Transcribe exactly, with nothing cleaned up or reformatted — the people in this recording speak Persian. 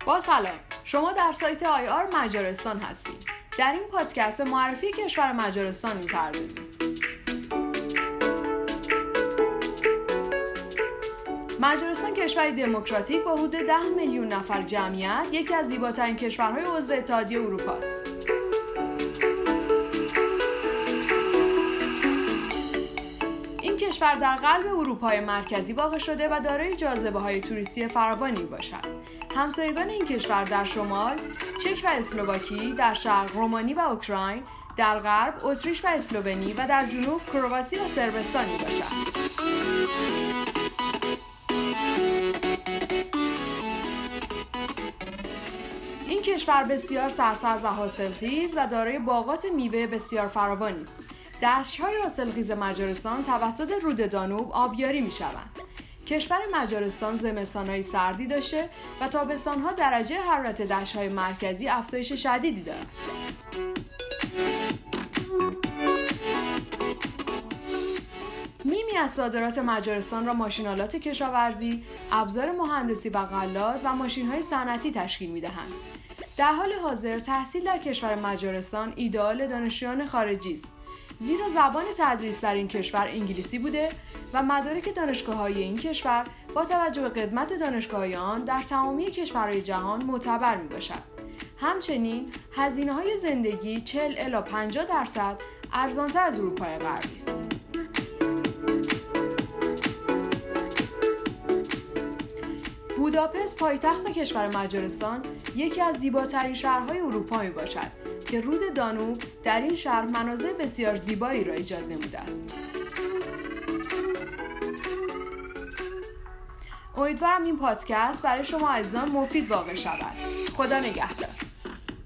با سلام، شما در سایت آی آر مجارستان هستید. در این پادکست معرفی کشور مجارستان می‌پردازیم. مجارستان کشوری دموکراتیک با حدود ده میلیون نفر جمعیت، یکی از زیباترین کشورهای عضو اتحادیه اروپا است. این کشور در قلب اروپای مرکزی واقع شده و دارای جاذبه‌های توریستی فراوانی باشد. همسایگان این کشور در شمال چک و اسلواکی، در شرق رومانی و اوکراین، در غرب اتریش و اسلوونی و در جنوب کرواسی و صربستان میباشد. این کشور بسیار سرسبز و حاصلخیز و دارای باغات میوه بسیار فراوانی است. دشت‌های حاصلخیز مجارستان توسط رود دانوب آبیاری می‌شوند. کشور مجارستان زمستان‌های سردی داشته و تابستان‌ها درجه حرارت دشت‌های مرکزی افزایش شدیدی دارد. نیمی از صادرات مجارستان را ماشین‌آلات کشاورزی، ابزار مهندسی و غلات و ماشین‌های صنعتی تشکیل می‌دهند. در حال حاضر تحصیل در کشور مجارستان ایدئال دانشجویان خارجی است، زیرا زبان تدریس در این کشور انگلیسی بوده و مدارک دانشگاه‌های این کشور با توجه به قدمت دانشگاه‌های آن در تمامی کشورهای جهان معتبر میباشد. همچنین هزینه‌های زندگی چهل الی پنجاه درصد ارزان‌تر از اروپای غربی است. بوداپست پایتخت کشور مجارستان یکی از زیباترین شهرهای اروپا میباشد که رود دانوب در این شهر مناظر بسیار زیبایی را ایجاد نموده است. امیدوارم این پادکست برای شما عزیزان مفید واقع شود. خدا نگهدار.